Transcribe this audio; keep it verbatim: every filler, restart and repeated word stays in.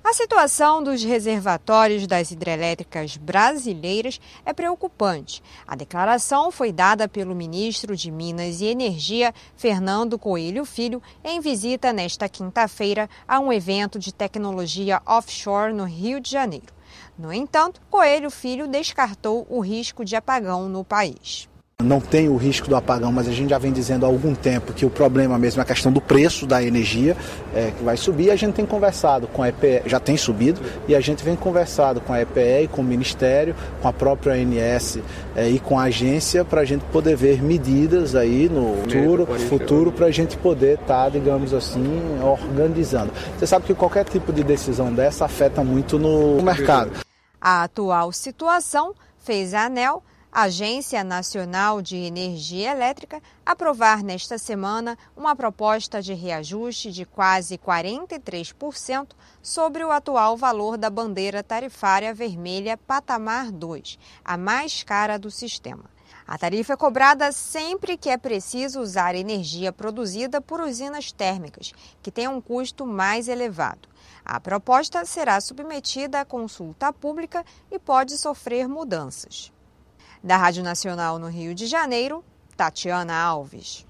A situação dos reservatórios das hidrelétricas brasileiras é preocupante. A declaração foi dada pelo ministro de Minas e Energia, Fernando Coelho Filho, em visita nesta quinta-feira a um evento de tecnologia offshore no Rio de Janeiro. No entanto, Coelho Filho descartou o risco de apagão no país. Não tem o risco do apagão, mas a gente já vem dizendo há algum tempo que o problema mesmo é a questão do preço da energia, é, que vai subir. A gente tem conversado com a E P E, já tem subido, e a gente vem conversado com a E P E e com o Ministério, com a própria A N S é, e com a agência para a gente poder ver medidas aí no futuro, futuro para a gente poder estar, tá, digamos assim, organizando. Você sabe que qualquer tipo de decisão dessa afeta muito no mercado. A atual situação fez a ANEEL, Agência Nacional de Energia Elétrica, aprovar nesta semana uma proposta de reajuste de quase quarenta e três por cento sobre o atual valor da bandeira tarifária vermelha Patamar dois, a mais cara do sistema. A tarifa é cobrada sempre que é preciso usar energia produzida por usinas térmicas, que têm um custo mais elevado. A proposta será submetida à consulta pública e pode sofrer mudanças. Da Rádio Nacional no Rio de Janeiro, Tatiana Alves.